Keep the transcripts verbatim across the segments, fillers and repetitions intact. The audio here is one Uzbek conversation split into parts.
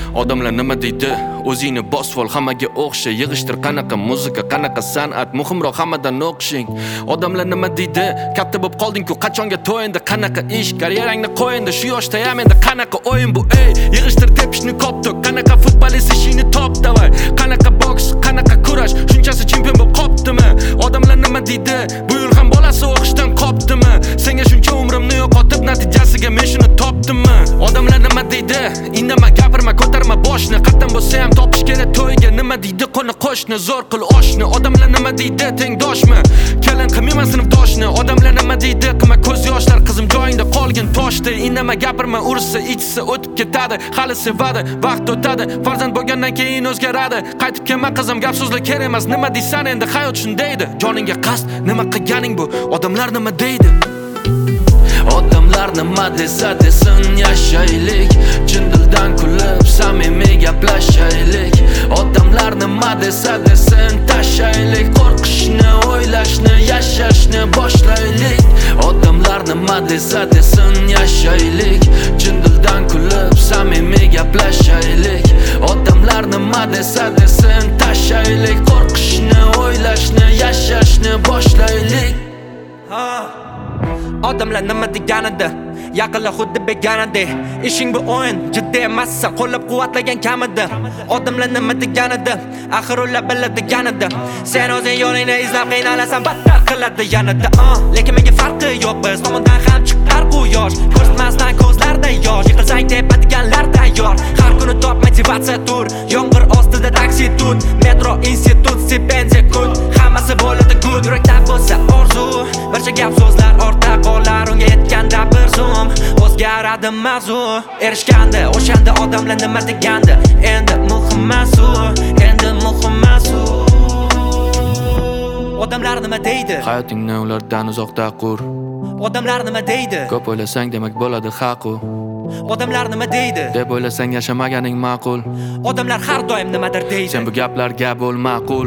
Odamlar nima deydi? O'zingni bosvol, hammaga o'xsha. Yig'ishtir qanaqa muzika, qanaqa san'at, muhimroq hammadan o'qishing. Odamlar nima deydi? Katta bo'lib qolding-ku, qachonga to'yindi? Qanaqa ish, karyerangni qo'yindi? Shu yoshda ham endi qanaqa o'yin bu? Ey, yig'ishtir tepishni koptok. Qanaqa futbolist ishingni top davay. Qanaqa boks, qanaqa kurash, shunchasi chempion bo'lib qopdimi? Odamlar nima deydi? Bu yil ham bolasi o'qishdan qopdimi? Senga shuncha umrimni yo'qotib, natijasiga men shuni topdimmi? Odamlar nima deydi? Indama, gapirma, ko'tarma boshni. Qatdan bo'lsa ham topish kerak to'yga. Nima deydi qo'ni qo'shni, zo'r qil oshni. Odamlar nima deydi? Tengdoshmi? Kelin qilmayman sinfdoshni. Odamlar nima deydi? Qilma ko'z yoshlar, qizim joyingda qolgin toshdi. Indama, gapirma, ursa, ichsa o'tib ketadi. Hali sevadi, vaqt o'tadi. Farzand bo'lgandan keyin o'zgaradi. Qaytib kelma qizim, gap so'zlar kerak emas. Nima deysan endi? Hayot shundaydi. Joningga qasd, nima qilganing bu? Odamlar nima deydi? Odamlar nima desa desin, yashaylik. Chin dildan kulib, samimiy gaplashaylik. Odamlar nima desa desin, tashaylik. Qo'rqishni, o'ylashni, yashashni boshlaylik. Odamlar nima desa desin, yashaylik. Chin dildan kulib, samimiy gaplashaylik. Odamlar nima desa desin, tashaylik. Qo'rqishni, o'ylashni, yashashni boshlaylik. Ha. Odamlar nima deganida, yaqinlar xuddi beganada. Ishing bu o'yin, jiddiy emassan, qo'llab quvvatlagan kamida. Odamlar nima deganida, axir ular biladiganida. Sen o'zing yo'lingni izlab qiynalasan, battar qiladi yanada. Lekin menga farqi yo'q, biz tomondan ham chiqar bu yosh. Ko'rsatmasdan ko'zlarda yosh, yiqilsang tepadiganlar tayyor. Har kuni top motivatsiya tur, yomg'ir ostida taksi tut, metro institut, stipendiya kut. Hammasi bo'ladi good, yurakda bo'lsa orzu, barcha gap so'zlar ortda qolar. Unga yetganda bir zum o'zgaradi mavzu. Erishganda o'shanda odamlar nima deganda, endi muhim masu, endi muhim masu. Odamlar nima deydi? Hayotingni ulardan uzoqda qur. Odamlar nima deydi? Ko'p o'ylasang demak bo'ladi haqu. Odamlar nima deydi? Deb o'ylasang yashamaganing ma'qul. Odamlar har doim nimadir deydi. Sen bu gaplarga bo'l ma'qul.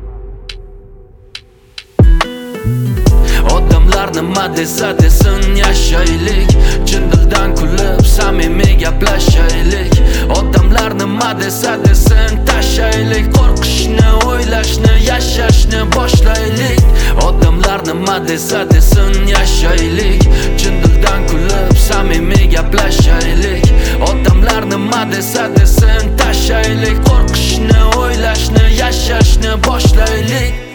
Odamlar nima desa desin, yashaylik. Chin dildan kulib, samimiy gaplashaylik. Odamlar nima desa desin, tashaylik. Qo'rqishni, o'ylashni, yashashni boshlaylik. Odamlar nima desa desin, yashaylik. Chin dildan kulib, samimiy gaplashaylik. Odamlar nima desa desin, tashaylik. Qo'rqishni, o'ylashni, yashashni boshlaylik.